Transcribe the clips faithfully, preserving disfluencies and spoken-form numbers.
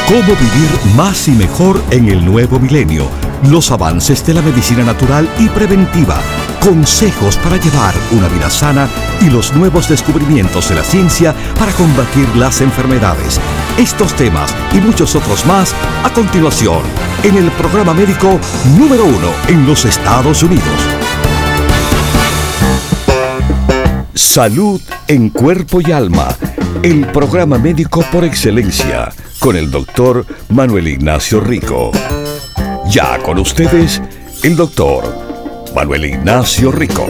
Cómo vivir más y mejor en el nuevo milenio. Los avances de la medicina natural y preventiva. Consejos para llevar una vida sana y los nuevos descubrimientos de la ciencia para combatir las enfermedades. Estos temas y muchos otros más a continuación en el programa médico número uno en los Estados Unidos. Salud en cuerpo y alma. El programa médico por excelencia con el doctor Manuel Ignacio Rico. Ya con ustedes, el doctor Manuel Ignacio Rico.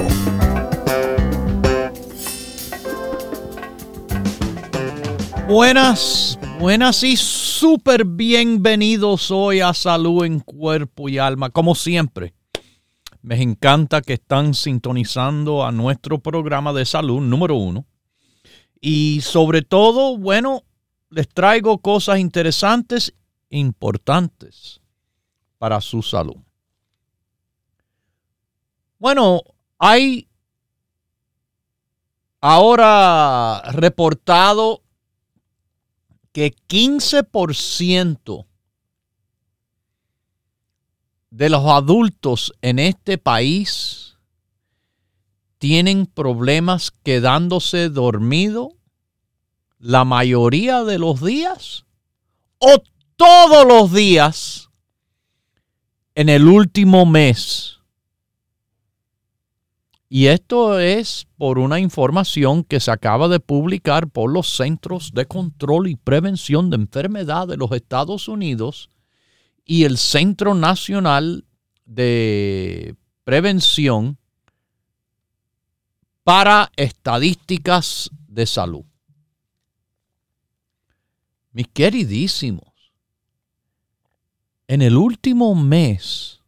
Buenas, buenas y súper bienvenidos hoy a Salud en Cuerpo y Alma. Como siempre, me encanta que están sintonizando a nuestro programa de salud número uno. Y sobre todo, bueno, les traigo cosas interesantes, importantes para su salud. Bueno, hay ahora reportado que quince por ciento de los adultos en este país tienen problemas quedándose dormido la mayoría de los días o todos los días en el último mes. Y esto es por una información que se acaba de publicar por los Centros de Control y Prevención de Enfermedades de los Estados Unidos y el Centro Nacional de Prevención para Estadísticas de Salud. Mis queridísimos, en el último mes,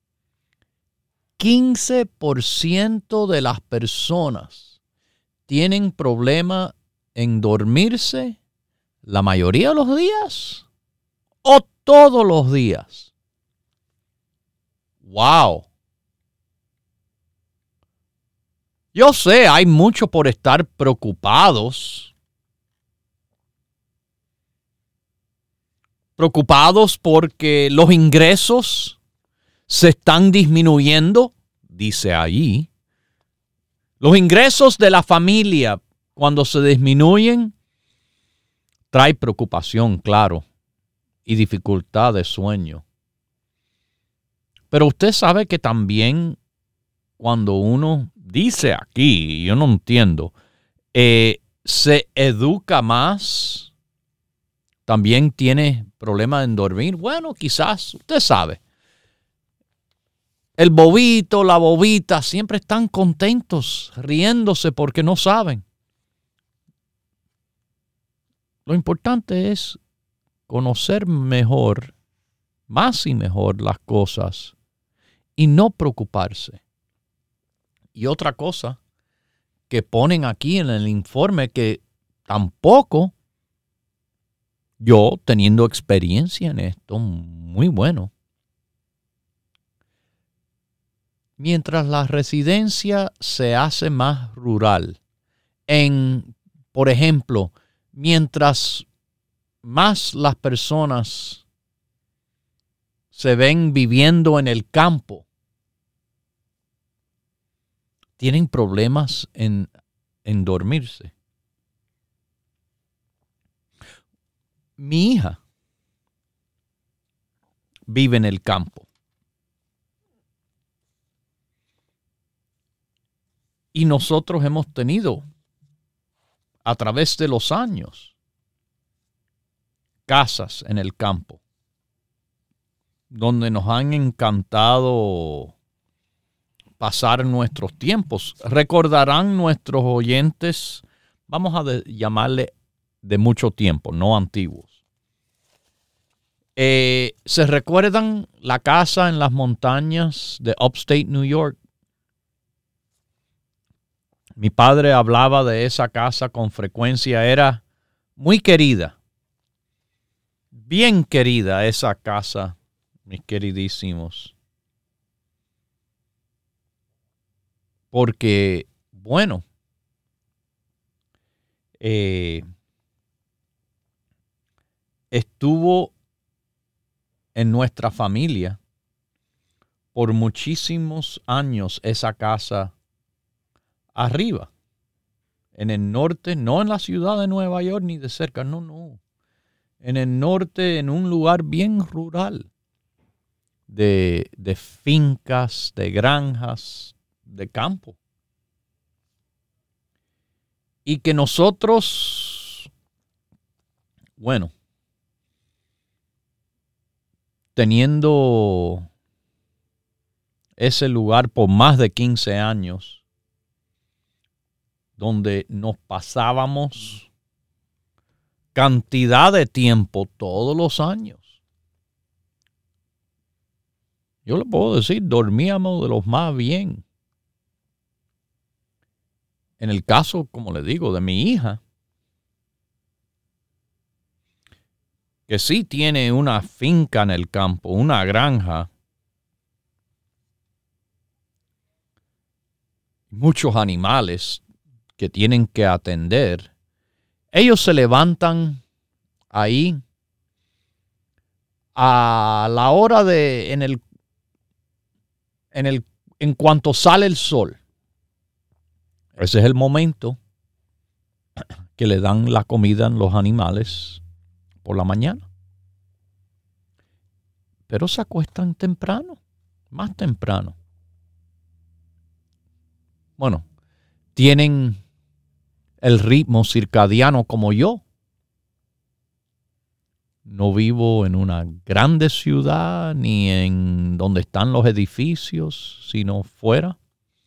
quince por ciento de las personas tienen problema en dormirse la mayoría de los días o todos los días. ¡Wow! Yo sé, hay mucho por estar preocupados. Preocupados porque los ingresos se están disminuyendo, dice allí. Los ingresos de la familia, cuando se disminuyen, trae preocupación, claro, y dificultad de sueño. Pero usted sabe que también cuando uno dice aquí, yo no entiendo, eh, se educa más, también tiene problemas en dormir. Bueno, quizás, usted sabe. El bobito, la bobita, siempre están contentos, riéndose porque no saben. Lo importante es conocer mejor, más y mejor las cosas y no preocuparse. Y otra cosa que ponen aquí en el informe que tampoco yo, teniendo experiencia en esto, muy bueno. Mientras la residencia se hace más rural, en, por ejemplo, mientras más las personas se ven viviendo en el campo, tienen problemas en, en dormirse. Mi hija vive en el campo. Y nosotros hemos tenido, a través de los años, casas en el campo, donde nos han encantado pasar nuestros tiempos. Recordarán nuestros oyentes, vamos a de, llamarle de mucho tiempo, no antiguos. Eh, ¿Se recuerdan la casa en las montañas de Upstate New York? Mi padre hablaba de esa casa con frecuencia. Era muy querida. Bien querida esa casa, mis queridísimos. Porque, bueno, eh, estuvo en nuestra familia por muchísimos años esa casa arriba, en el norte, no en la ciudad de Nueva York ni de cerca, no, no. En el norte, en un lugar bien rural, de, de fincas, de granjas, de campo. Y que nosotros, bueno, teniendo ese lugar por más de quince años, donde nos pasábamos cantidad de tiempo todos los años. Yo le puedo decir, dormíamos de los más bien. En el caso, como le digo, de mi hija, que sí tiene una finca en el campo, una granja, muchos animales que tienen que atender, ellos se levantan ahí a la hora de, en el, en el, en cuanto sale el sol. Ese es el momento que le dan la comida a los animales por la mañana. Pero se acuestan temprano, más temprano. Bueno, tienen el ritmo circadiano como yo. No vivo en una grande ciudad ni en donde están los edificios, sino fuera.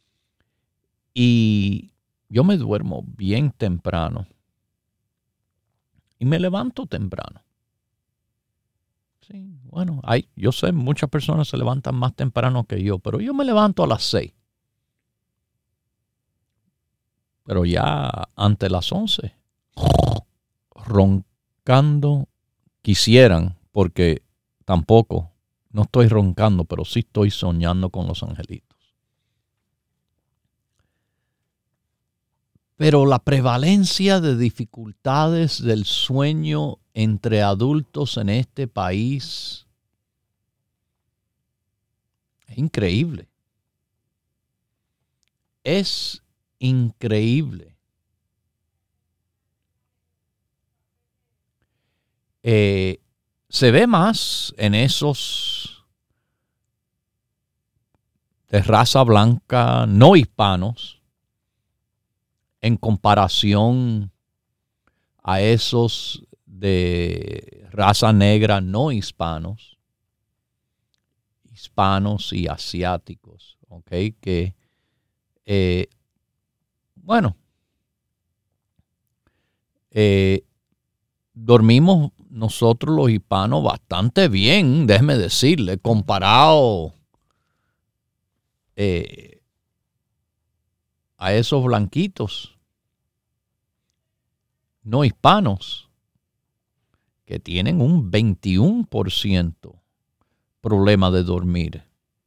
Y yo me duermo bien temprano. Y me levanto temprano. Sí, bueno, hay, yo sé, muchas personas se levantan más temprano que yo, pero yo me levanto a las seis. Pero ya ante las once, roncando, quisieran, porque tampoco, no estoy roncando, pero sí estoy soñando con los angelitos. Pero la prevalencia de dificultades del sueño entre adultos en este país es increíble. Es increíble. Eh, se ve más en esos de raza blanca no hispanos en comparación a esos de raza negra no hispanos, hispanos y asiáticos, ¿ok? Que, eh, bueno, eh, dormimos nosotros los hispanos bastante bien, déjeme decirle, comparado eh, a esos blanquitos no hispanos que tienen un veintiuno por ciento problema de dormir.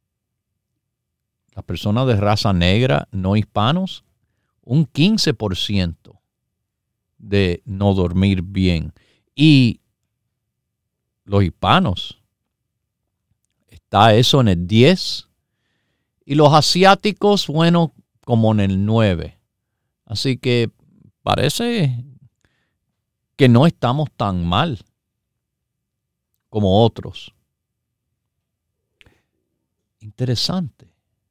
Las personas de raza negra no hispanos, un quince por ciento de no dormir bien. Y los hispanos, está eso en el diez. Y los asiáticos, bueno, como en el nueve. Así que parece que no estamos tan mal como otros. Interesante.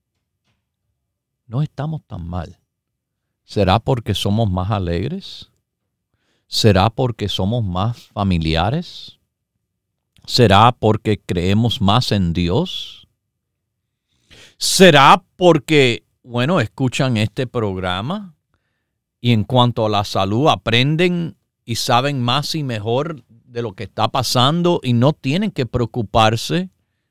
No estamos tan mal. ¿Será porque somos más alegres? ¿Será porque somos más familiares? ¿Será porque creemos más en Dios? ¿Será porque, bueno, escuchan este programa y en cuanto a la salud aprenden y saben más y mejor de lo que está pasando y no tienen que preocuparse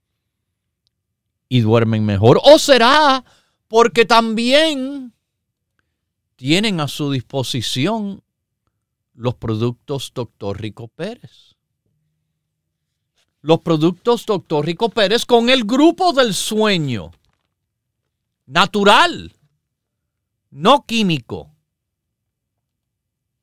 y duermen mejor? ¿O será porque también tienen a su disposición los productos doctor Rico Pérez? Los productos doctor Rico Pérez con el grupo del sueño natural, no químico.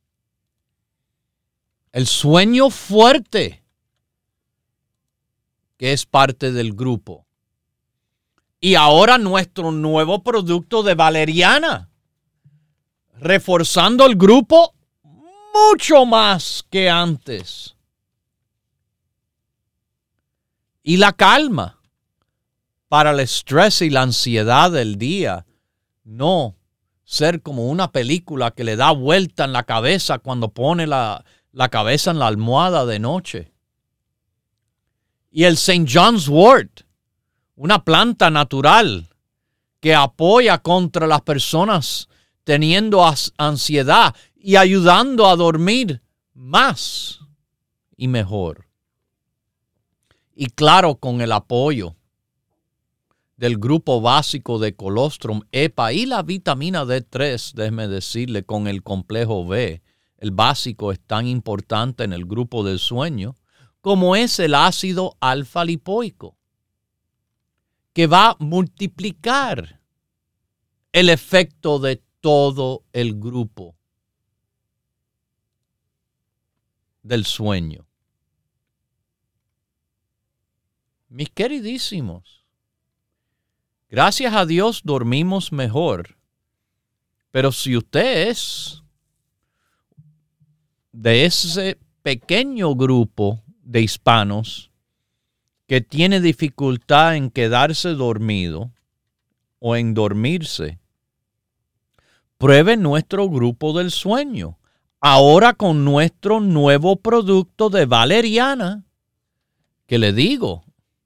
El sueño fuerte que es parte del grupo. Y ahora nuestro nuevo producto de valeriana, reforzando el grupo mucho más que antes. Y la calma para el estrés y la ansiedad del día. No ser como una película que le da vuelta en la cabeza cuando pone la, la cabeza en la almohada de noche. Y el Saint John's wort, una planta natural que apoya contra las personas teniendo ansiedad y ayudando a dormir más y mejor. Y claro, con el apoyo del grupo básico de colostrum, EPA y la vitamina D tres, déjeme decirle, con el complejo B. El básico es tan importante en el grupo del sueño como es el ácido alfa lipoico, que va a multiplicar el efecto de todo el grupo del sueño. Mis queridísimos, gracias a Dios dormimos mejor, pero si usted es de ese pequeño grupo de hispanos que tiene dificultad en quedarse dormido o en dormirse, pruebe nuestro grupo del sueño. Ahora con nuestro nuevo producto de valeriana, que le digo,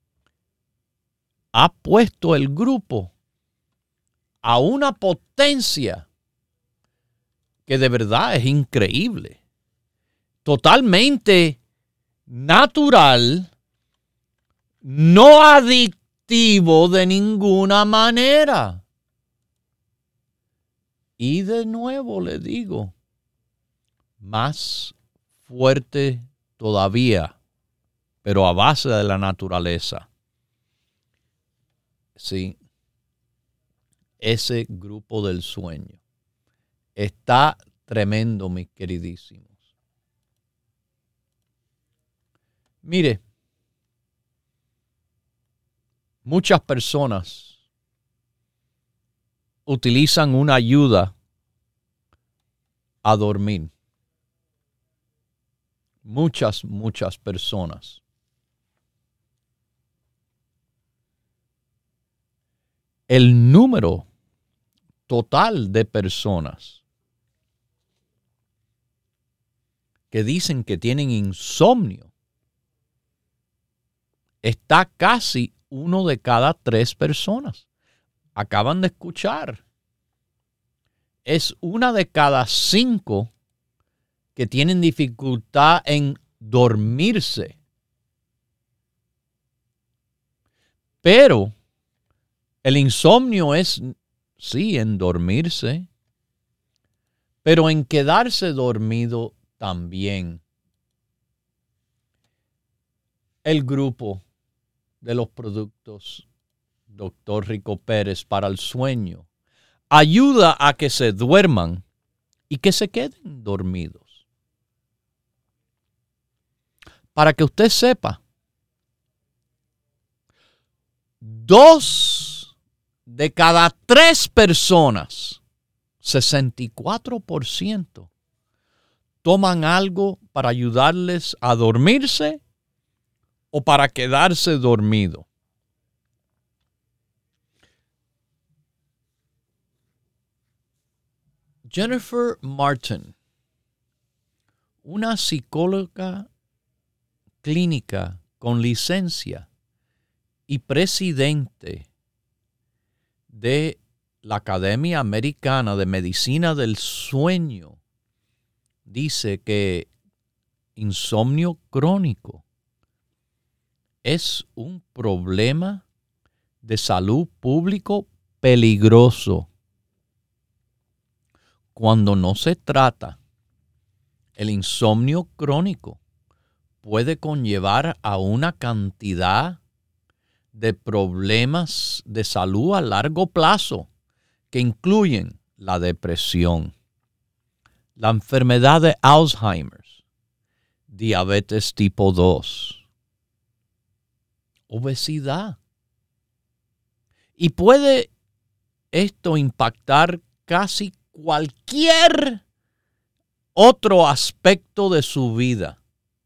ha puesto el grupo a una potencia que de verdad es increíble. Totalmente natural, no adictivo de ninguna manera. Y de nuevo le digo, más fuerte todavía, pero a base de la naturaleza. Sí, ese grupo del sueño está tremendo, mis queridísimos. Mire, muchas personas utilizan una ayuda a dormir. Muchas, muchas personas. El número total de personas que dicen que tienen insomnio está casi uno de cada tres personas. Acaban de escuchar. Es una de cada cinco que tienen dificultad en dormirse. Pero el insomnio es, sí, en dormirse, pero en quedarse dormido también. El grupo de los productos doctor Rico Pérez para el sueño ayuda a que se duerman y que se queden dormidos. Para que usted sepa, dos de cada tres personas, sesenta y cuatro por ciento, toman algo para ayudarles a dormirse o para quedarse dormido. Jennifer Martin, una psicóloga clínica con licencia y presidente de la Academia Americana de Medicina del Sueño, dice que insomnio crónico es un problema de salud público peligroso. Cuando no se trata, el insomnio crónico puede conllevar a una cantidad de problemas de salud a largo plazo que incluyen la depresión, la enfermedad de Alzheimer, diabetes tipo dos, obesidad. Y puede esto impactar casi cualquier otro aspecto de su vida.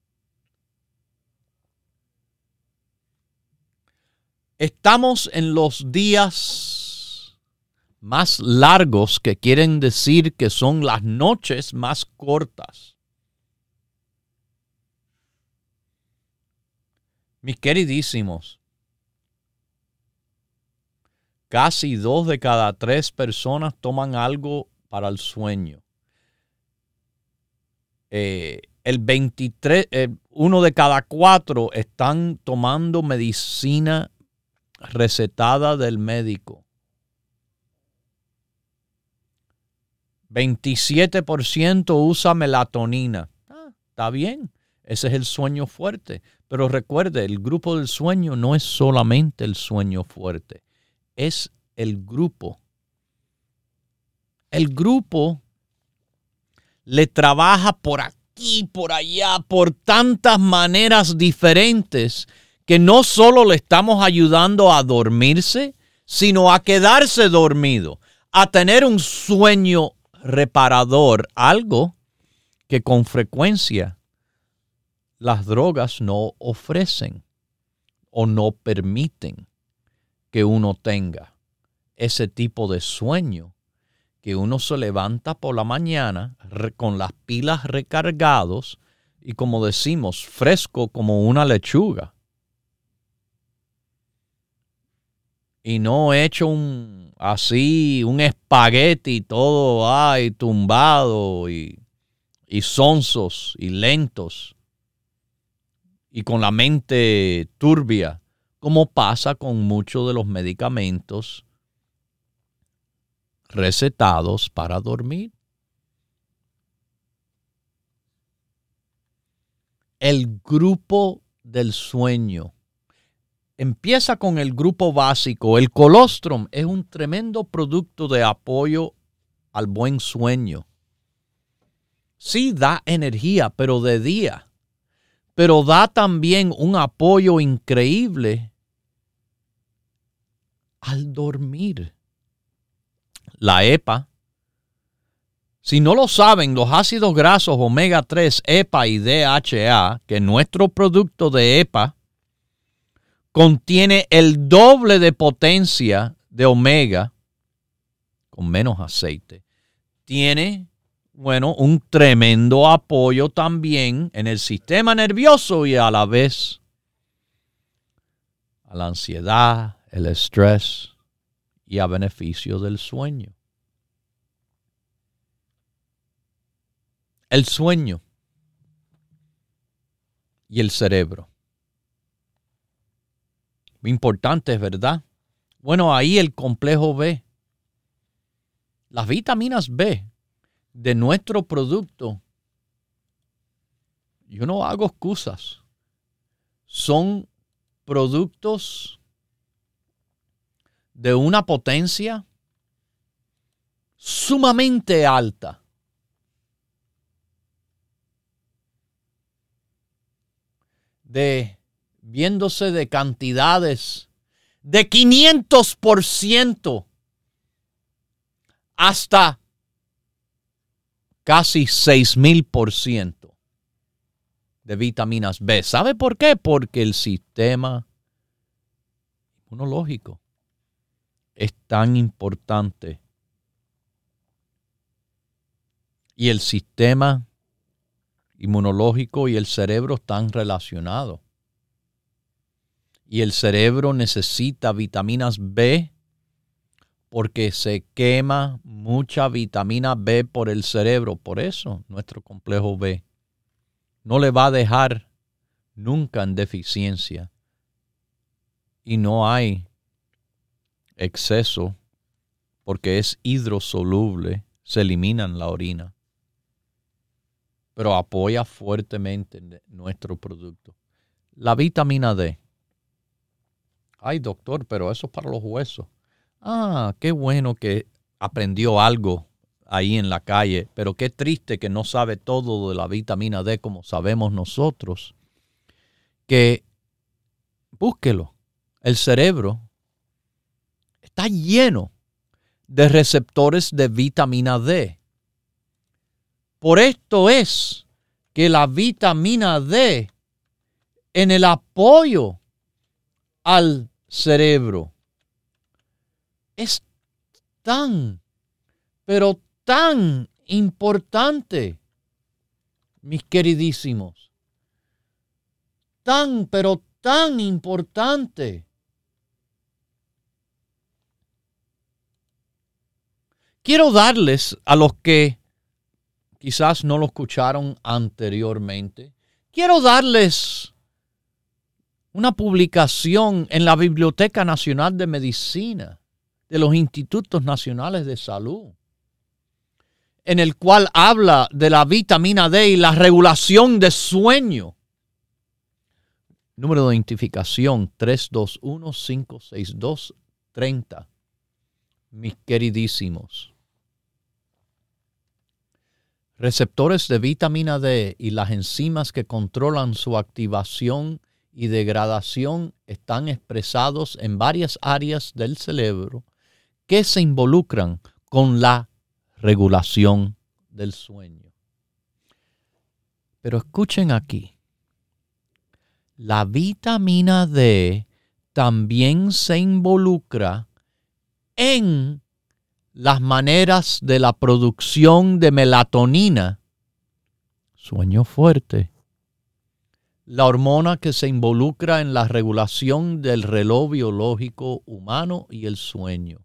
Estamos en los días más largos, que quieren decir que son las noches más cortas. Mis queridísimos, casi dos de cada tres personas toman algo para el sueño. Eh, el veintitrés, eh, uno de cada cuatro están tomando medicina recetada del médico. veintisiete por ciento usa melatonina. Ah, está bien, ese es el sueño fuerte. Pero recuerde, el grupo del sueño no es solamente el sueño fuerte, es el grupo. El grupo le trabaja por aquí, por allá, por tantas maneras diferentes, que no solo le estamos ayudando a dormirse, sino a quedarse dormido, a tener un sueño reparador, algo que con frecuencia las drogas no ofrecen o no permiten que uno tenga ese tipo de sueño, que uno se levanta por la mañana con las pilas recargados y, como decimos, fresco como una lechuga. Y no hecho un así, un espagueti todo ay, tumbado y, y sonsos y lentos y con la mente turbia, como pasa con muchos de los medicamentos recetados para dormir. El grupo del sueño. Empieza con el grupo básico. El colostrum es un tremendo producto de apoyo al buen sueño. Sí da energía, pero de día. Pero da también un apoyo increíble al dormir. La EPA. Si no lo saben, los ácidos grasos omega tres, EPA y D H A, que nuestro producto de EPA contiene el doble de potencia de omega, con menos aceite. Tiene, bueno, un tremendo apoyo también en el sistema nervioso y a la vez a la ansiedad, el estrés y a beneficio del sueño. El sueño y el cerebro. Importante, ¿verdad? Bueno, ahí el complejo B. Las vitaminas B de nuestro producto, yo no hago excusas. Son productos de una potencia sumamente alta. De viéndose de cantidades de quinientos por ciento hasta casi seis mil por ciento de vitaminas B. ¿Sabe por qué? Porque el sistema inmunológico es tan importante. Y el sistema inmunológico y el cerebro están relacionados. Y el cerebro necesita vitaminas B porque se quema mucha vitamina B por el cerebro. Por eso nuestro complejo B no le va a dejar nunca en deficiencia. Y no hay exceso porque es hidrosoluble, se elimina en la orina. Pero apoya fuertemente nuestro producto. La vitamina D. Ay, doctor, pero eso es para los huesos. Ah, qué bueno que aprendió algo ahí en la calle, pero qué triste que no sabe todo de la vitamina D como sabemos nosotros. Que búsquelo. el cerebro está lleno de receptores de vitamina D. Por esto es que la vitamina D en el apoyo al cerebro es tan, pero tan importante, mis queridísimos. Tan, pero tan importante. Quiero darles a los que quizás no lo escucharon anteriormente, quiero darles una publicación en la Biblioteca Nacional de Medicina de los Institutos Nacionales de Salud, en el cual habla de la vitamina D y la regulación de sueño. Número de identificación tres dos uno, cinco seis dos, tres cero. Mis queridísimos. Receptores de vitamina D y las enzimas que controlan su activación y degradación están expresados en varias áreas del cerebro que se involucran con la regulación del sueño. Pero escuchen aquí. La vitamina D también se involucra en las maneras de la producción de melatonina, sueño fuerte, la hormona que se involucra en la regulación del reloj biológico humano y el sueño.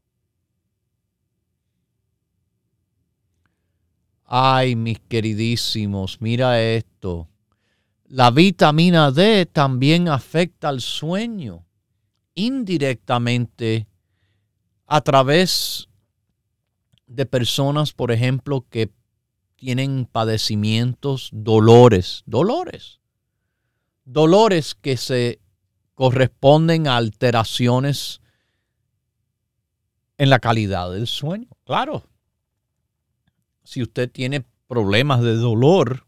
Ay, mis queridísimos, mira esto. La vitamina D también afecta al sueño indirectamente a través de personas, por ejemplo, que tienen padecimientos, dolores, dolores, dolores que se corresponden a alteraciones en la calidad del sueño. Claro, si usted tiene problemas de dolor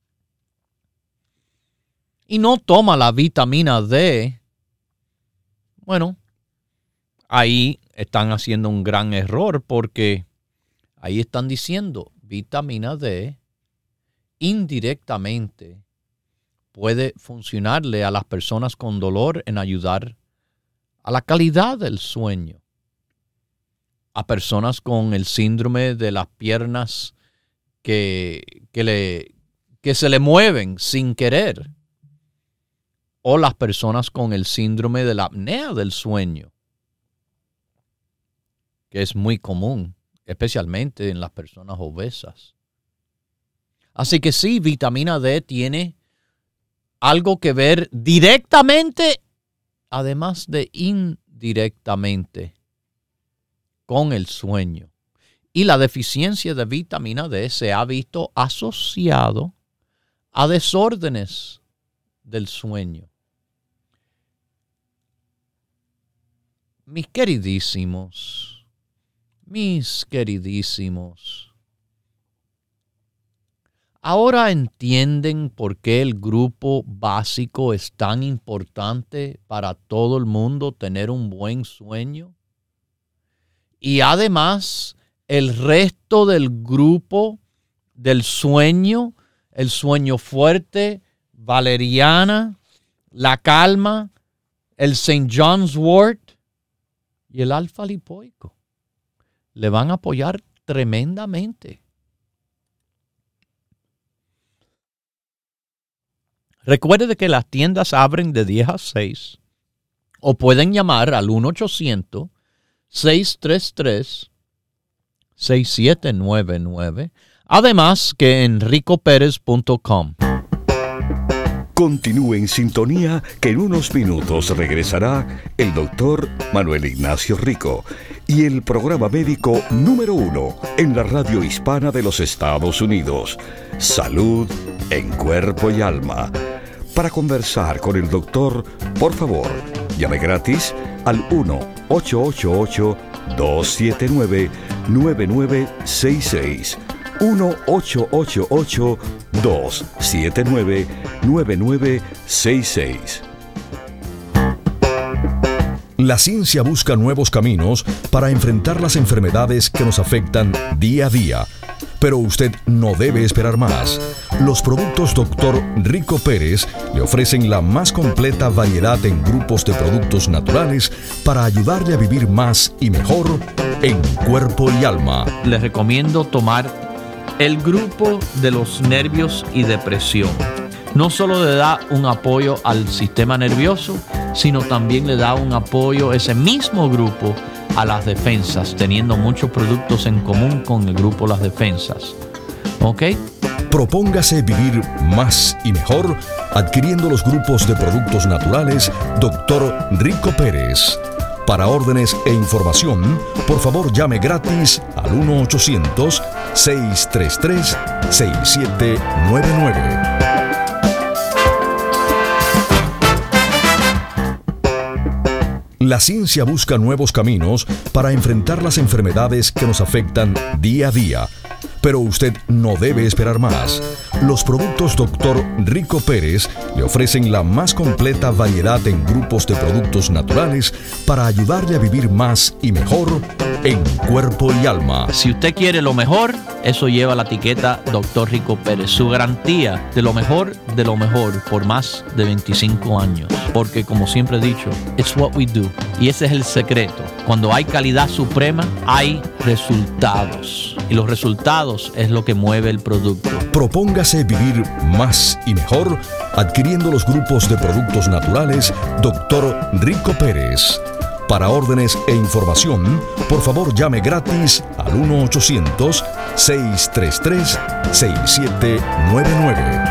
y no toma la vitamina D, bueno, ahí están haciendo un gran error porque ahí están diciendo vitamina D indirectamente puede funcionarle a las personas con dolor en ayudar a la calidad del sueño. A personas con el síndrome de las piernas que, que, le, que se le mueven sin querer. O las personas con el síndrome de la apnea del sueño, que es muy común, especialmente en las personas obesas. Así que sí, vitamina D tiene algo que ver directamente, además de indirectamente, con el sueño. Y la deficiencia de vitamina D se ha visto asociado a desórdenes del sueño. Mis queridísimos, mis queridísimos, ¿ahora entienden por qué el grupo básico es tan importante para todo el mundo tener un buen sueño? Y además, el resto del grupo del sueño, el sueño fuerte, valeriana, la calma, el Saint John's wort y el alfa lipoico, le van a apoyar tremendamente. Recuerde que las tiendas abren de diez a seis o pueden llamar al uno ochocientos, seis tres tres, seis siete nueve nueve. Además que en rico pérez punto com. Continúe en sintonía que en unos minutos regresará el doctor Manuel Ignacio Rico y el programa médico número uno en la radio hispana de los Estados Unidos, Salud en Cuerpo y Alma. Para conversar con el doctor, por favor, llame gratis al uno ocho ocho ocho, dos siete nueve, nueve nueve seis seis. uno ocho ocho ocho, dos siete nueve, nueve nueve seis seis. La ciencia busca nuevos caminos para enfrentar las enfermedades que nos afectan día a día. Pero usted no debe esperar más. Los productos doctor Rico Pérez le ofrecen la más completa variedad en grupos de productos naturales para ayudarle a vivir más y mejor en cuerpo y alma. Les recomiendo tomar el grupo de los nervios y depresión. No solo le da un apoyo al sistema nervioso, sino también le da un apoyo ese mismo grupo a las defensas, teniendo muchos productos en común con el grupo Las Defensas. ¿Ok? Propóngase vivir más y mejor adquiriendo los grupos de productos naturales doctor Rico Pérez. Para órdenes e información, por favor llame gratis al uno ochocientos, seis tres tres, seis siete nueve nueve. La ciencia busca nuevos caminos para enfrentar las enfermedades que nos afectan día a día. Pero usted no debe esperar más. Los productos doctor Rico Pérez le ofrecen la más completa variedad en grupos de productos naturales para ayudarle a vivir más y mejor en cuerpo y alma. Si usted quiere lo mejor, eso lleva la etiqueta doctor Rico Pérez. Su garantía de lo mejor, de lo mejor, por más de veinticinco años. Porque como siempre he dicho, it's what we do. Y ese es el secreto. Cuando hay calidad suprema, hay resultados. Y los resultados es lo que mueve el producto. Propóngase vivir más y mejor adquiriendo los grupos de productos naturales doctor Rico Pérez. Para órdenes e información, por favor llame gratis al uno ochocientos, seis tres tres, seis siete nueve nueve.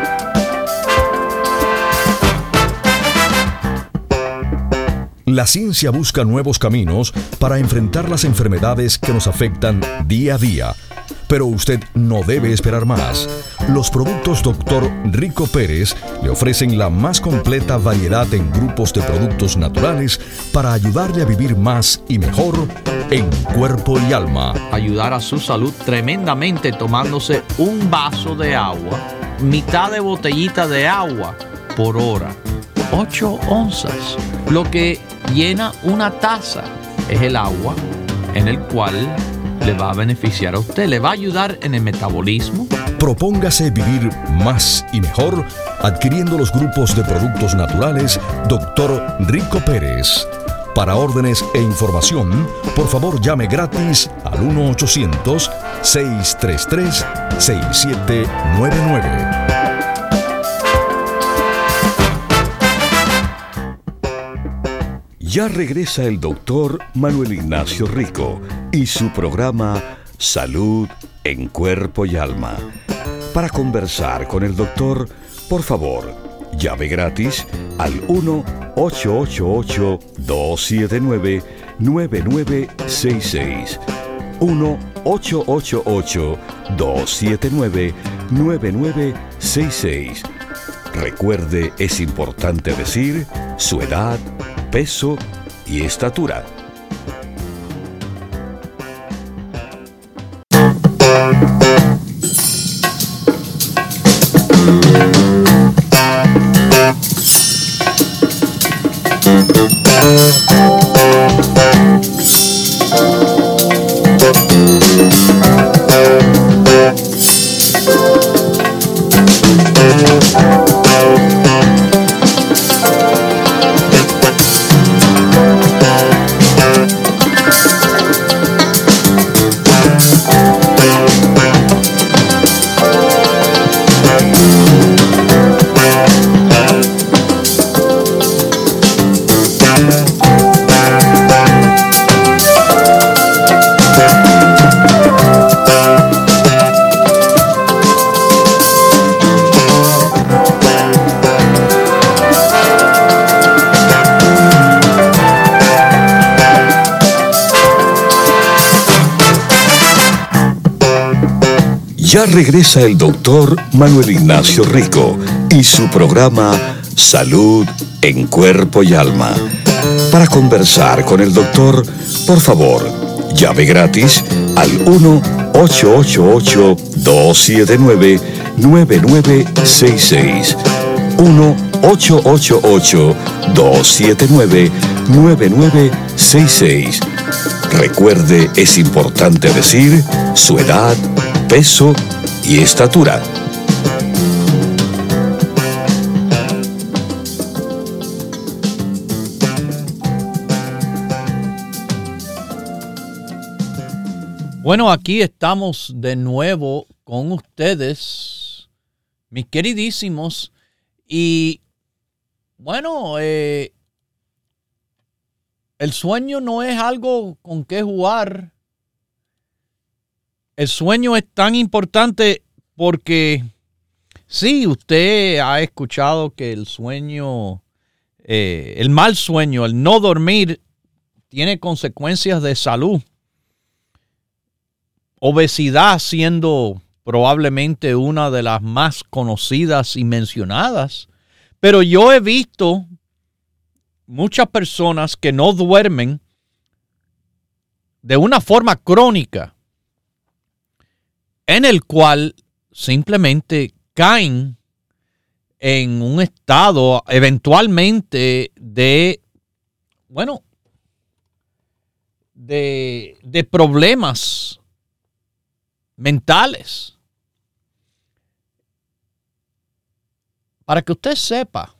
La ciencia busca nuevos caminos para enfrentar las enfermedades que nos afectan día a día. Pero usted no debe esperar más. Los productos doctor Rico Pérez le ofrecen la más completa variedad en grupos de productos naturales para ayudarle a vivir más y mejor en cuerpo y alma. Ayudar a su salud tremendamente tomándose un vaso de agua, mitad de botellita de agua por hora. ocho onzas. Lo que llena una taza es el agua en el cual le va a beneficiar a usted, le va a ayudar en el metabolismo. Propóngase vivir más y mejor adquiriendo los grupos de productos naturales doctor Rico Pérez. Para órdenes e información, por favor llame gratis al uno ochocientos, seis tres tres, seis siete nueve nueve. Ya regresa el doctor Manuel Ignacio Rico y su programa Salud en Cuerpo y Alma. Para conversar con el doctor, por favor, llame gratis al uno ocho ocho ocho, dos siete nueve, nueve nueve seis seis. uno ocho ocho ocho, dos siete nueve, nueve nueve seis seis. Recuerde, es importante decir su edad, peso y estatura. Ya regresa el doctor Manuel Ignacio Rico y su programa Salud en Cuerpo y Alma. Para conversar con el doctor, por favor, llame gratis al uno ocho ocho ocho, dos siete nueve, nueve nueve seis seis. uno ocho ocho ocho, dos siete nueve, nueve nueve seis seis. Recuerde, es importante decir su edad, peso y estatura. Bueno, aquí estamos de nuevo con ustedes, mis queridísimos, y bueno, eh, el sueño no es algo con que jugar. El sueño es tan importante porque sí, usted ha escuchado que el sueño, eh, el mal sueño, el no dormir, tiene consecuencias de salud. Obesidad siendo probablemente una de las más conocidas y mencionadas. Pero yo he visto muchas personas que no duermen de una forma crónica, en el cual simplemente caen en un estado eventualmente de, bueno, de, de problemas mentales. Para que usted sepa,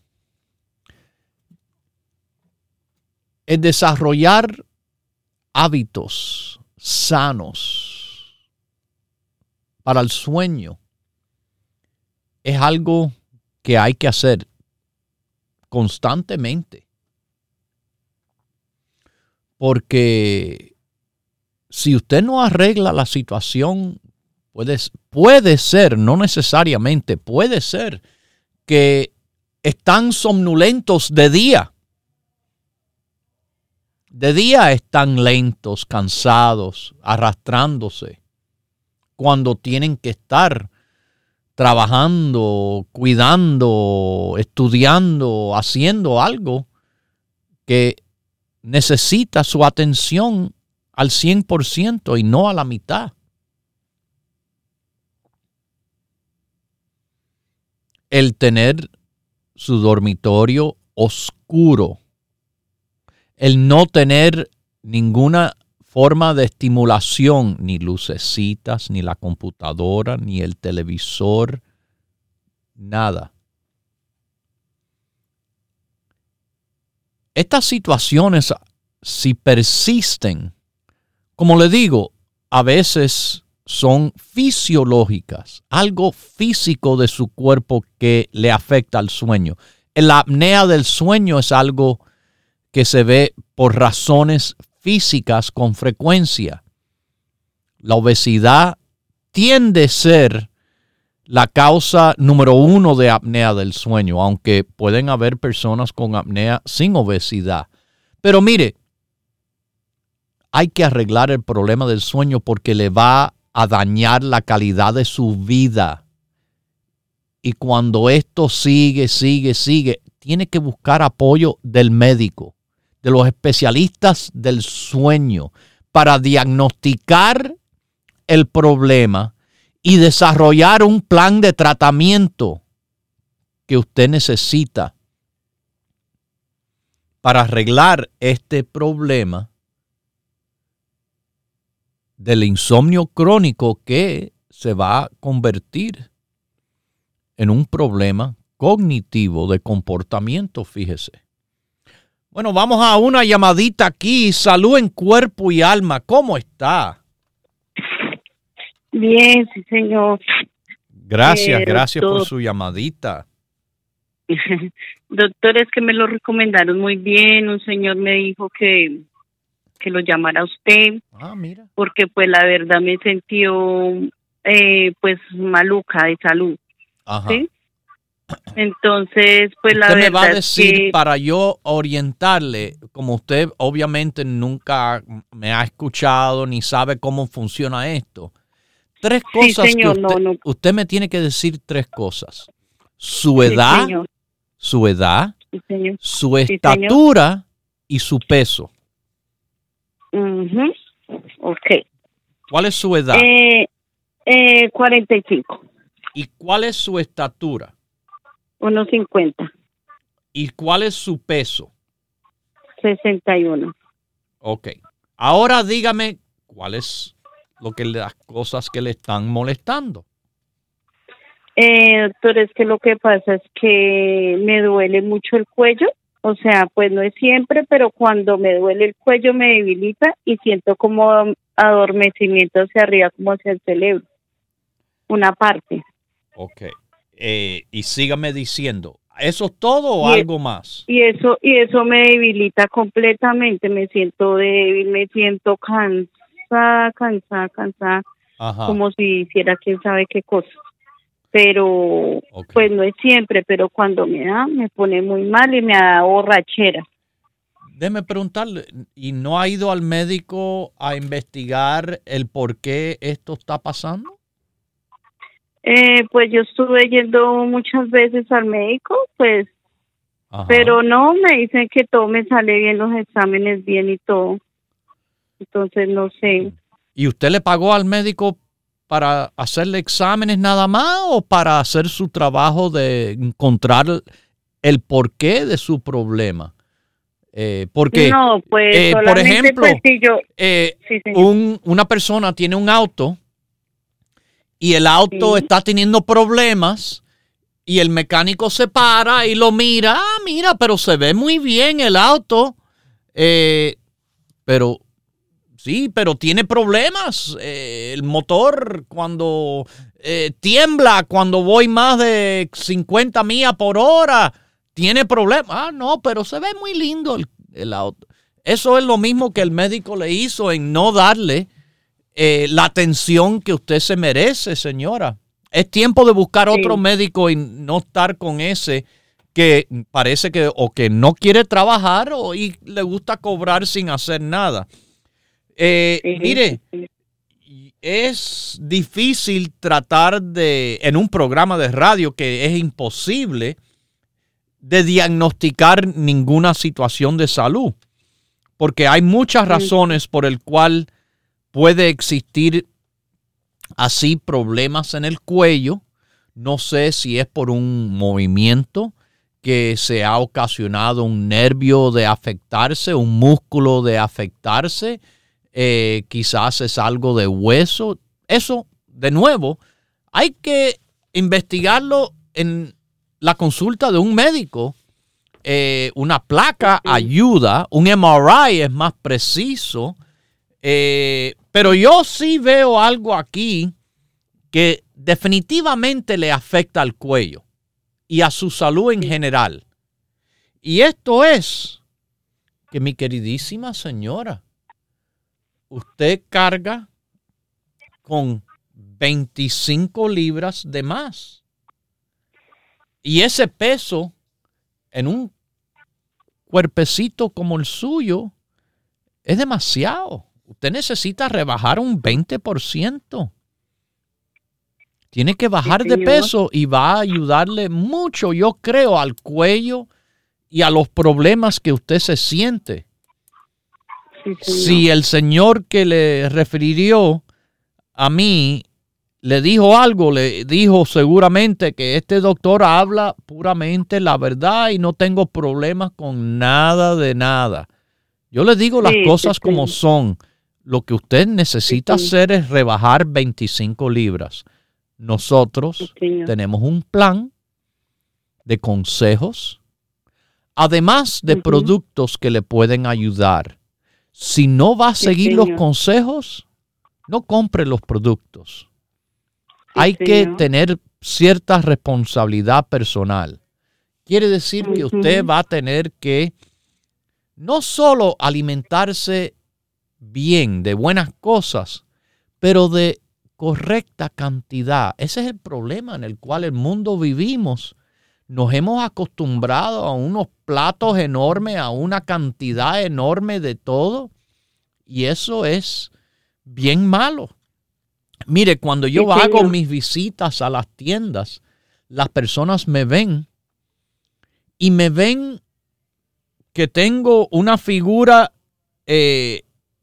el desarrollar hábitos sanos para el sueño es algo que hay que hacer constantemente. Porque si usted no arregla la situación, puede, puede ser, no necesariamente, puede ser que están somnolentos de día. De día están lentos, cansados, arrastrándose, cuando tienen que estar trabajando, cuidando, estudiando, haciendo algo que necesita su atención al cien por ciento y no a la mitad. El tener su dormitorio oscuro, el no tener ninguna forma de estimulación, ni lucecitas, ni la computadora, ni el televisor, nada. Estas situaciones, si persisten, como le digo, a veces son fisiológicas, algo físico de su cuerpo que le afecta al sueño. La apnea del sueño es algo que se ve por razones físicas con frecuencia. La obesidad tiende a ser la causa número uno de apnea del sueño, aunque pueden haber personas con apnea sin obesidad. Pero mire, hay que arreglar el problema del sueño porque le va a dañar la calidad de su vida. Y cuando esto sigue, sigue, sigue, tiene que buscar apoyo del médico, de los especialistas del sueño, para diagnosticar el problema y desarrollar un plan de tratamiento que usted necesita para arreglar este problema del insomnio crónico que se va a convertir en un problema cognitivo de comportamiento, fíjese. Bueno, vamos a una llamadita aquí. Salud en cuerpo y alma. ¿Cómo está? Bien, sí, señor. Gracias, eh, gracias doctor. por su llamadita. Doctor, es que me lo recomendaron muy bien. Un señor me dijo que, que lo llamara a usted. Ah, mira. Porque pues la verdad me sentí eh, pues maluca de salud. Ajá. ¿Sí? Entonces, pues la usted verdad me va a decir, que... para yo orientarle, como usted obviamente nunca me ha escuchado ni sabe cómo funciona esto, tres cosas sí, señor, que usted, no, no. usted me tiene que decir tres cosas. Su edad, sí, su edad, sí, señor. su sí, estatura señor. y su peso. Uh-huh. Ok. ¿Cuál es su edad? Eh, eh, cuarenta y cinco. ¿Y cuál es su estatura? uno cincuenta. ¿Y cuál es su peso? sesenta y uno. Ok. Ahora dígame cuáles lo que las cosas que le están molestando. Eh, doctor, es que lo que pasa es que me duele mucho el cuello. O sea, pues no es siempre, pero cuando me duele el cuello me debilita y siento como adormecimiento hacia arriba, como hacia el cerebro. Una parte. Ok. Eh, y sígame diciendo, ¿eso es todo o y, algo más? Y eso, y eso me debilita completamente. Me siento débil, me siento cansada, cansada, cansada. Ajá. Como si hiciera quién sabe qué cosa. Pero, okay. Pues no es siempre, pero cuando me da, me pone muy mal y me da borrachera. Déjeme preguntarle, ¿y no ha ido al médico a investigar el por qué esto está pasando? Eh, pues yo estuve yendo muchas veces al médico, pues, ajá. Pero no, me dicen que todo me sale bien, los exámenes bien y todo. Entonces, no sé. ¿Y usted le pagó al médico para hacerle exámenes nada más o para hacer su trabajo de encontrar el porqué de su problema? Eh, porque, no, pues, eh, por ejemplo, pues, si yo, eh, sí, un, una persona tiene un auto y el auto sí. está teniendo problemas y el mecánico se para y lo mira, ah, mira, pero se ve muy bien el auto, eh, pero... Sí, pero tiene problemas. Eh, el motor cuando eh, tiembla, cuando voy más de cincuenta millas por hora, tiene problemas. Ah, no, pero se ve muy lindo el, el auto. Eso es lo mismo que el médico le hizo en no darle eh, la atención que usted se merece, señora. Es tiempo de buscar sí. otro médico y no estar con ese que parece que o que no quiere trabajar o y le gusta cobrar sin hacer nada. Eh, sí, mire, sí. es difícil tratar de, en un programa de radio que es imposible, de diagnosticar ninguna situación de salud, porque hay muchas razones por el cual puede existir así problemas en el cuello. No sé si es por un movimiento que se ha ocasionado un nervio de afectarse, un músculo de afectarse. Eh, quizás es algo de hueso. Eso, de nuevo, hay que investigarlo en la consulta de un médico. Eh, una placa ayuda, un M R I es más preciso, eh, pero yo sí veo algo aquí que definitivamente le afecta al cuello y a su salud en general. Y esto es que, mi queridísima señora, usted carga con veinticinco libras de más. Y ese peso en un cuerpecito como el suyo es demasiado. Usted necesita rebajar un veinte por ciento. Tiene que bajar sí, de peso y va a ayudarle mucho, yo creo, al cuello y a los problemas que usted se siente. Sí, si el señor que le refirió a mí le dijo algo, le dijo seguramente que este doctor habla puramente la verdad y no tengo problemas con nada de nada. Yo le digo sí, las cosas sí, como sí. son. Lo que usted necesita sí, hacer es rebajar veinticinco libras. Nosotros sí, tenemos un plan de consejos, además de uh-huh. productos que le pueden ayudar. Si no va a seguir sí, los consejos, no compre los productos. Sí, Hay señor. que tener cierta responsabilidad personal. Quiere decir uh-huh. que usted va a tener que no solo alimentarse bien, de buenas cosas, pero de correcta cantidad. Ese es el problema en el cual el mundo vivimos. Nos hemos acostumbrado a unos platos enormes, a una cantidad enorme de todo, y eso es bien malo. Mire, cuando yo sí, hago señor. mis visitas a las tiendas, las personas me ven y me ven que tengo una figura eh,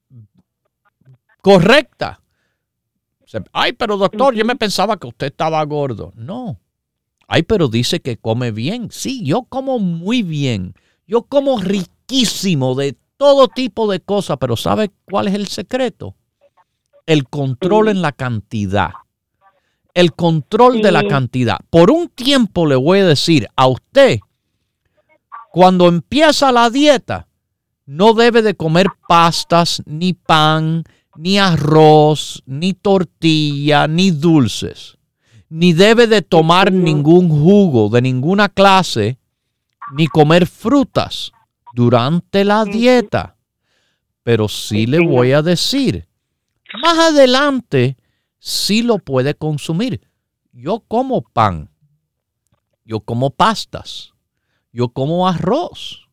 correcta. Ay, pero doctor, uh-huh. yo me pensaba que usted estaba gordo. No. Ay, pero dice que come bien. Sí, yo como muy bien. Yo como riquísimo. riquísimo de todo tipo de cosas, pero ¿sabe cuál es el secreto? El control en la cantidad. El control sí. de la cantidad. Por un tiempo le voy a decir a usted, cuando empieza la dieta, no debe de comer pastas, ni pan, ni arroz, ni tortilla, ni dulces. Ni debe de tomar ningún jugo de ninguna clase, ni comer frutas durante la dieta. Pero sí le voy a decir, más adelante sí lo puede consumir. Yo como pan, yo como pastas, yo como arroz,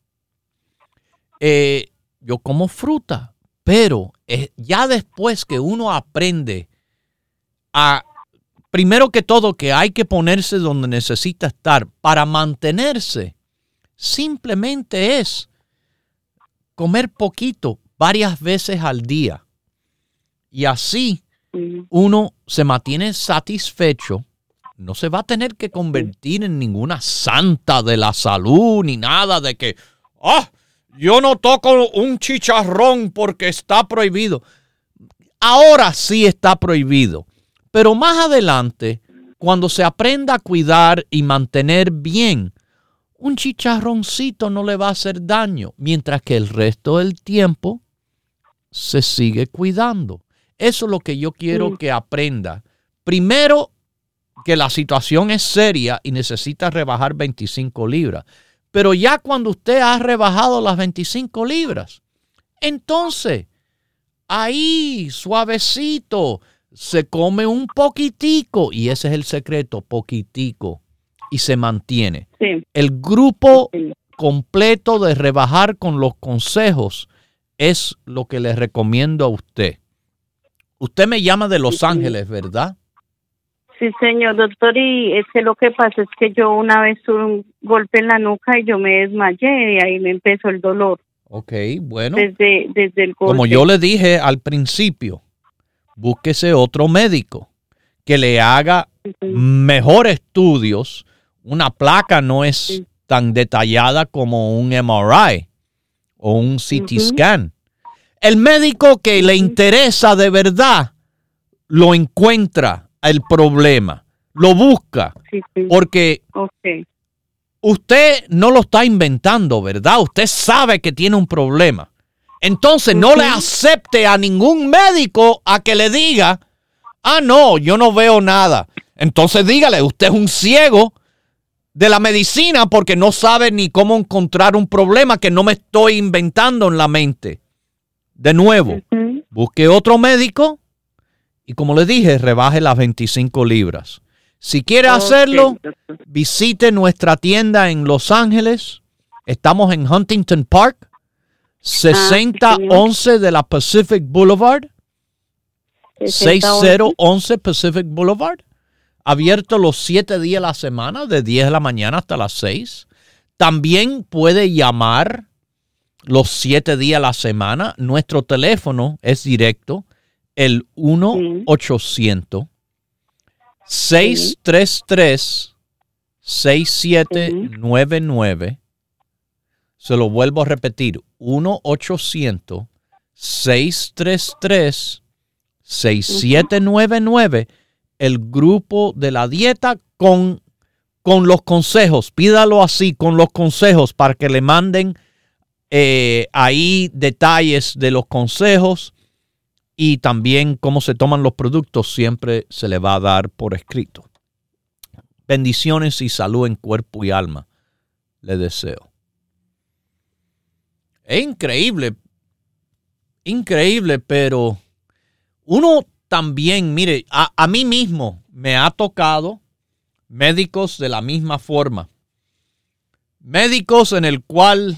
eh, yo como fruta, pero eh, ya después que uno aprende a, primero que todo, que hay que ponerse donde necesita estar para mantenerse, simplemente es comer poquito varias veces al día. Y así uno se mantiene satisfecho. No se va a tener que convertir en ninguna santa de la salud ni nada de que, ah, yo no toco un chicharrón porque está prohibido. Ahora sí está prohibido. Pero más adelante, cuando se aprenda a cuidar y mantener bien, un chicharroncito no le va a hacer daño, mientras que el resto del tiempo se sigue cuidando. Eso es lo que yo quiero sí. que aprenda. Primero, que la situación es seria y necesita rebajar veinticinco libras. Pero ya cuando usted ha rebajado las veinticinco libras, entonces, ahí, suavecito, se come un poquitico. Y ese es el secreto, poquitico. Y se mantiene. Sí. El grupo sí. completo de rebajar con los consejos es lo que les recomiendo a usted. Usted me llama de Los sí. Ángeles, ¿verdad? Sí, señor doctor, y es que lo que pasa es que yo una vez tuve un golpe en la nuca y yo me desmayé y ahí me empezó el dolor. Ok, bueno. Desde, desde el golpe. Como yo le dije al principio, búsquese otro médico que le haga sí. mejor estudios. Una placa no es sí. tan detallada como un M R I o un C T uh-huh. scan. El médico que uh-huh. le interesa de verdad lo encuentra el problema, lo busca, sí, sí. porque okay. usted no lo está inventando, ¿verdad? Usted sabe que tiene un problema. Entonces uh-huh. no le acepte a ningún médico a que le diga, ah, no, yo no veo nada. Entonces dígale, usted es un ciego de la medicina porque no sabe ni cómo encontrar un problema que no me estoy inventando en la mente. De nuevo, uh-huh. busque otro médico y, como le dije, rebaje las veinticinco libras. Si quiere okay. hacerlo, visite nuestra tienda en Los Ángeles. Estamos en Huntington Park, sesenta once de la Pacific Boulevard. sesenta once Pacific Boulevard. Abierto los siete días a la semana, de diez de la mañana hasta las seis. También puede llamar los siete días a la semana. Nuestro teléfono es directo, el uno ochocientos, seis tres tres, seis siete nueve nueve. Se lo vuelvo a repetir, uno ochocientos, seis tres tres, seis siete nueve nueve. El grupo de la dieta con, con los consejos. Pídalo así, con los consejos, para que le manden eh, ahí detalles de los consejos y también cómo se toman los productos. Siempre se le va a dar por escrito. Bendiciones y salud en cuerpo y alma le deseo. Es increíble, increíble, pero uno también, mire, a, a mí mismo me ha tocado médicos de la misma forma. Médicos en el cual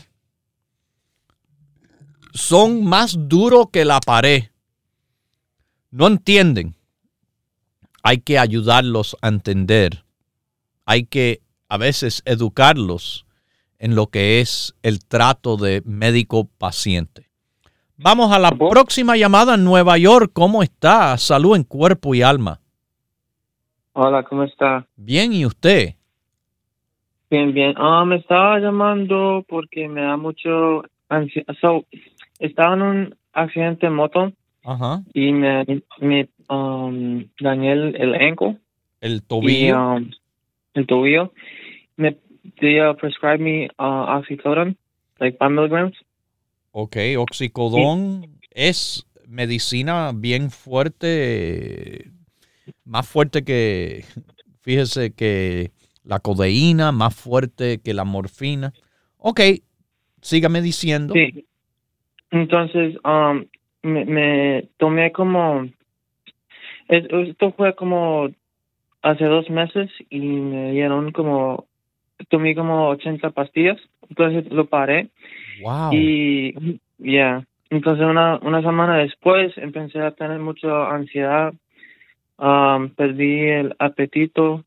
son más duros que la pared. No entienden. Hay que ayudarlos a entender. Hay que a veces educarlos en lo que es el trato de médico-paciente. Vamos a la próxima llamada en Nueva York. ¿Cómo está? Salud en cuerpo y alma. Hola, ¿cómo está? Bien, ¿y usted? Bien, bien. Ah, me estaba llamando porque me da mucho ansi- so, estaba en un accidente de moto Ajá. y me, me um, dañé el, el ankle El y tobillo. um, el tobillo. Me they uh, prescribed me uh, oxycodone, like five milligrams. Ok, oxicodón es medicina bien fuerte, más fuerte que, fíjese, que la codeína, más fuerte que la morfina. Ok, sígame diciendo. Sí. Entonces, um, me, me tomé como, es- esto fue como hace dos meses y me dieron como, tomé como ochenta pastillas, entonces lo paré Wow. y, ya, entonces una, una semana después empecé a tener mucha ansiedad, um, perdí el apetito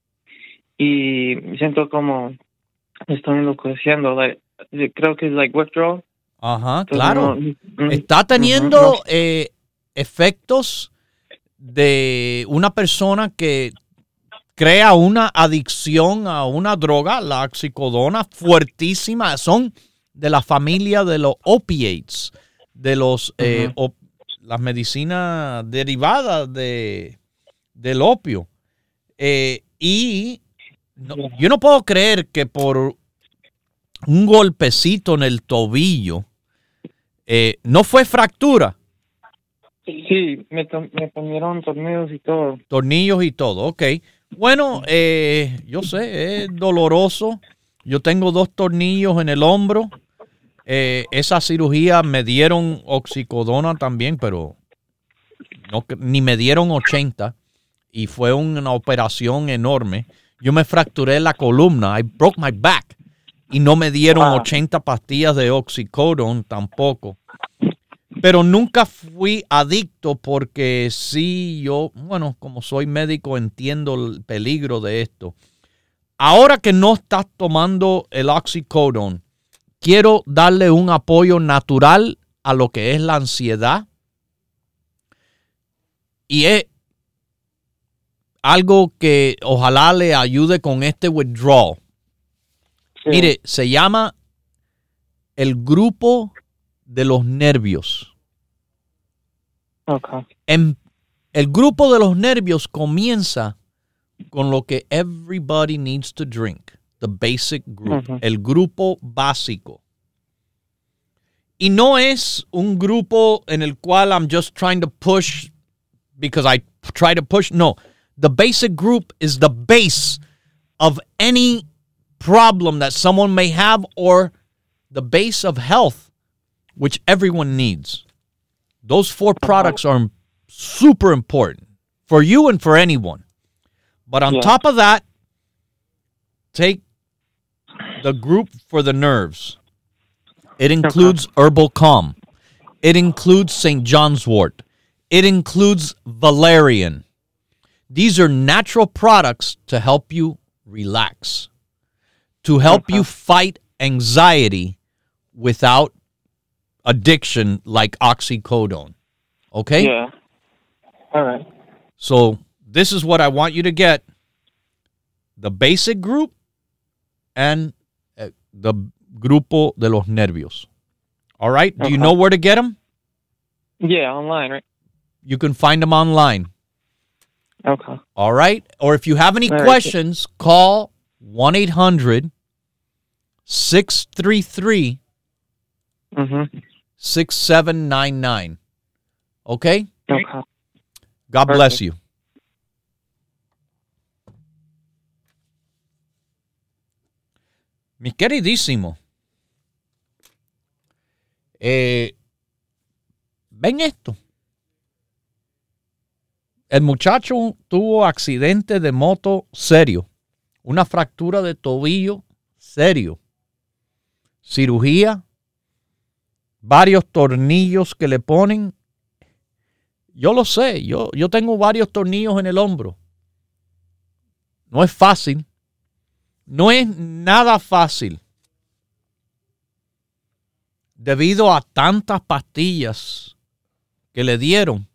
y siento como estoy enloqueciendo, like, creo que es like withdrawal. Ajá, Entonces, claro. no, mm, Está ujú, teniendo no. eh, efectos de una persona que crea una adicción a una droga, la oxicodona, fuertísima. Son de la familia de los opiates, de los eh, Ujú. op- las medicinas derivadas de, del opio. Eh, y no- yo no puedo creer que por un golpecito en el tobillo eh, no fue fractura, Sí, me, to- me ponieron tornillos y todo. tornillos y todo. Ok. Bueno, eh, yo sé, es doloroso. Yo tengo dos tornillos en el hombro. Eh, esa cirugía me dieron oxicodona también, pero no, que- ni me dieron ochenta. Y fue una operación enorme. Yo me fracturé la columna. I broke my back. Y no me dieron Wow. ochenta pastillas de oxicodone tampoco. Pero nunca fui adicto porque sí, yo, bueno, como soy médico, entiendo el peligro de esto. Ahora que no estás tomando el oxycodone, quiero darle un apoyo natural a lo que es la ansiedad. Y es algo que ojalá le ayude con este withdrawal. Sí. Mire, se llama el grupo de los nervios. Okay. En, el grupo de los nervios comienza con lo que everybody needs to drink, the basic group, Ujú. el grupo básico. Y no es un grupo en el cual I'm just trying to push because I try to push. No, the basic group is the base of any problem that someone may have or the base of health, which everyone needs. Those four products are super important for you and for anyone. But on Yeah. top of that, take the group for the nerves. It includes Herbal Calm. It includes Saint John's wort. It includes valerian. These are natural products to help you relax, to help Okay. you fight anxiety without addiction like oxycodone. Okay? Yeah. All right. So this is what I want you to get. The basic group and uh, the grupo de los nervios. All right? Do you Okay. know where to get them? Yeah, online, right? You can find them online. Okay. All right? Or if you have any All right. questions, call one eight hundred six three three Mm-hmm. six seven nine nine. Okay? Okay. God bless Perfect. you. Mi queridísimo, eh, ven esto. El muchacho tuvo accidente de moto serio, una fractura de tobillo serio, cirugía, varios tornillos que le ponen. Yo lo sé, yo, yo tengo varios tornillos en el hombro. No es fácil. No es nada fácil. Debido a tantas pastillas que le dieron,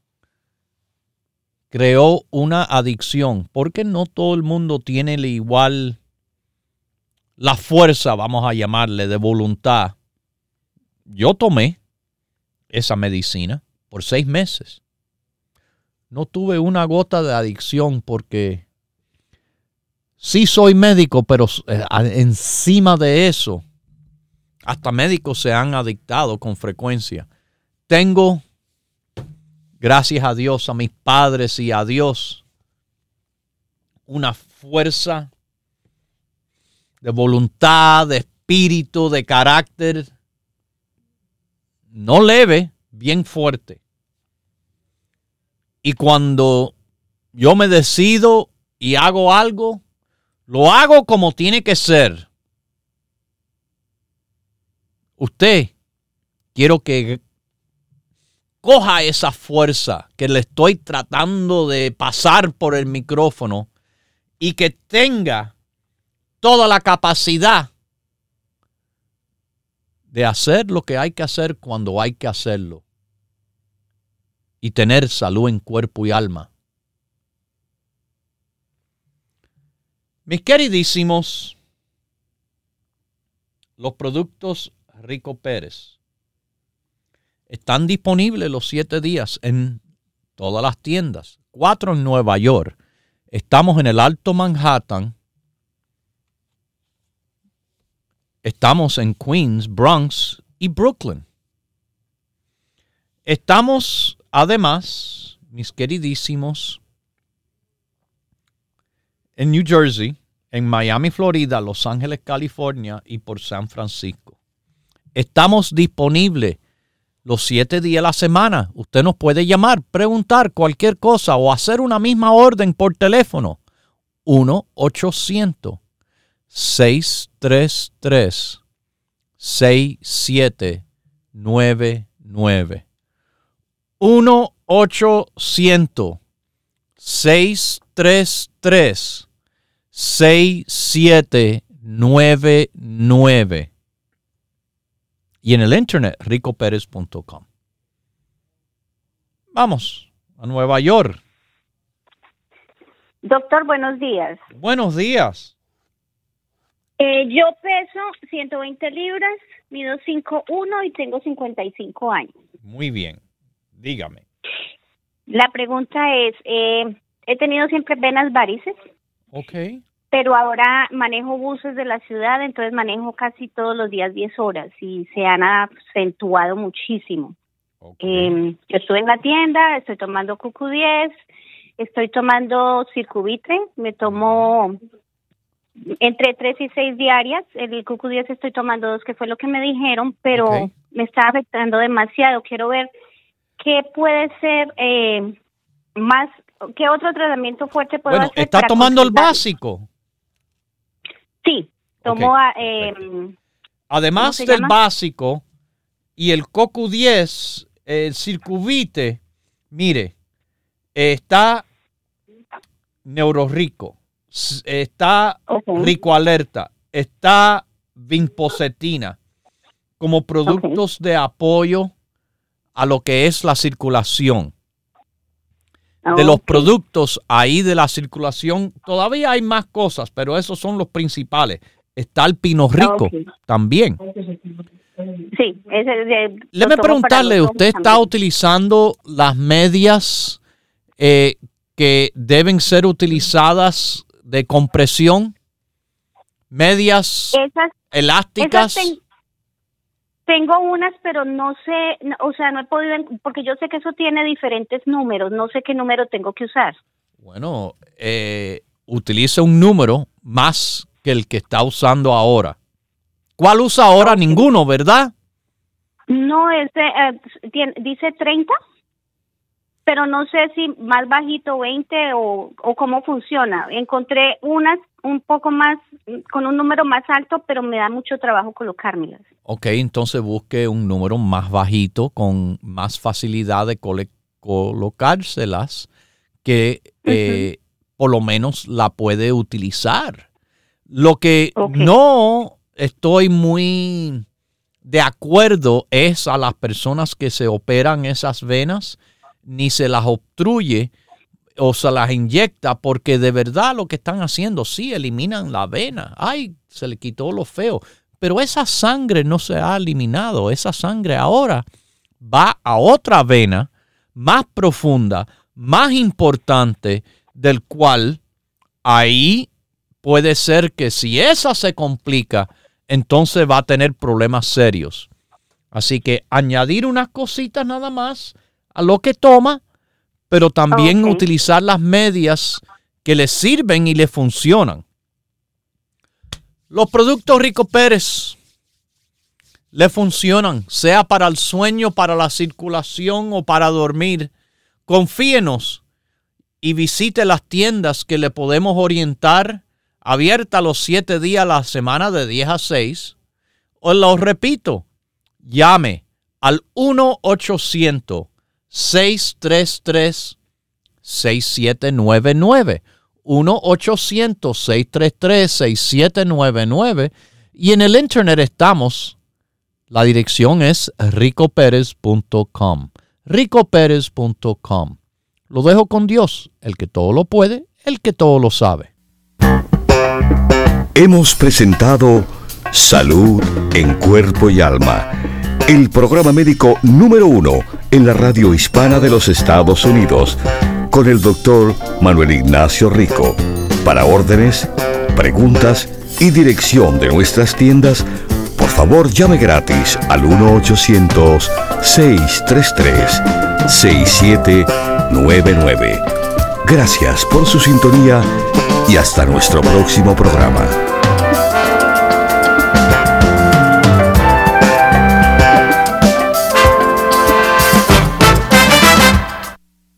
creó una adicción. Porque no todo el mundo tiene la igual, la fuerza, vamos a llamarle, de voluntad yo tomé esa medicina por seis meses. No tuve una gota de adicción porque sí soy médico, pero eh, encima de eso, hasta médicos se han adictado con frecuencia. Tengo, gracias a Dios, a mis padres y a Dios, una fuerza de voluntad, de espíritu, de carácter, no leve, bien fuerte. Y cuando yo me decido y hago algo, lo hago como tiene que ser. Usted, quiero que coja esa fuerza que le estoy tratando de pasar por el micrófono y que tenga toda la capacidad de hacer lo que hay que hacer cuando hay que hacerlo y tener salud en cuerpo y alma. Mis queridísimos, los productos Rico Pérez están disponibles los siete días en todas las tiendas. Cuatro en Nueva York. Estamos en el Alto Manhattan. Estamos en Queens, Bronx y Brooklyn. Estamos, además, mis queridísimos, en New Jersey, en Miami, Florida, Los Ángeles, California y por San Francisco. Estamos disponibles los siete días de la semana. Usted nos puede llamar, preguntar cualquier cosa o hacer una misma orden por teléfono. uno ochocientos seis tres tres seis siete nueve nueve. uno ochocientos seis tres tres seis siete nueve nueve. Y en el internet, rico pérez punto com. Vamos a Nueva York. Doctor, buenos días. Buenos días. Eh, yo peso ciento veinte libras, mido cinco uno y tengo cincuenta y cinco años. Muy bien. Dígame. La pregunta es, eh, he tenido siempre venas varices. Ok. Pero ahora manejo buses de la ciudad, entonces manejo casi todos los días diez horas y se han acentuado muchísimo. Okay. Eh, yo estuve en la tienda, estoy tomando Q Q diez, estoy tomando Circuvitre, me tomo entre tres y seis diarias. El Q Q diez estoy tomando dos, que fue lo que me dijeron, pero okay, me está afectando demasiado. Quiero ver qué puede ser eh, más, qué otro tratamiento fuerte puedo bueno, hacer. ¿Está tomando el básico? Sí, tomo okay, eh, además del llama? básico y el C O Q diez, el Circuvite, mire, está Neurorico, está okay, Rico Alerta, está Vinpocetina, como productos okay, de apoyo a lo que es la circulación. De los okay, productos ahí de la circulación, todavía hay más cosas, pero esos son los principales. Está el Pino Rico okay, también. Sí. Ese de, Déjeme preguntarle, ¿usted está también utilizando las medias eh, que deben ser utilizadas de compresión? ¿Medias esas, elásticas? Esas ten, tengo unas, pero no sé, o sea, no he podido, porque yo sé que eso tiene diferentes números, no sé qué número tengo que usar. Bueno, eh, utilice un número más que el que está usando ahora. ¿Cuál usa ahora? Okay. Ninguno, ¿verdad? No, este, eh, tiene, dice treinta, pero no sé si más bajito veinte o, o cómo funciona. Encontré unas un poco más, con un número más alto, pero me da mucho trabajo colocármelas. Ok, entonces busque un número más bajito con más facilidad de cole- colocárselas que uh-huh, eh, por lo menos la puede utilizar. Lo que okay, no estoy muy de acuerdo es a las personas que se operan esas venas, ni se las obstruye o se las inyecta, porque de verdad lo que están haciendo, sí, eliminan la vena. Ay, se le quitó lo feo. pero esa sangre no se ha eliminado. Esa sangre ahora va a otra vena más profunda, más importante, del cual ahí puede ser que si esa se complica, entonces va a tener problemas serios. Así que añadir unas cositas nada más a lo que toma, pero también okay. utilizar las medias que le sirven y le funcionan. Los productos Rico Pérez le funcionan, sea para el sueño, para la circulación o para dormir. Confíenos y visite las tiendas que le podemos orientar, abierta los siete días a la semana de diez a seis. Os lo repito, llame al uno ochocientos, seis tres tres, seis siete nueve nueve. uno ochocientos, seis tres tres, seis siete nueve nueve. Y en el internet estamos. La dirección es rico pérez punto com. rico pérez punto com. Lo dejo con Dios, el que todo lo puede, el que todo lo sabe. Hemos presentado Salud en Cuerpo y Alma, el programa médico número uno en la radio hispana de los Estados Unidos, con el doctor Manuel Ignacio Rico. Para órdenes, preguntas y dirección de nuestras tiendas, por favor llame gratis al uno ochocientos, seis tres tres, seis siete nueve nueve. Gracias por su sintonía y hasta nuestro próximo programa.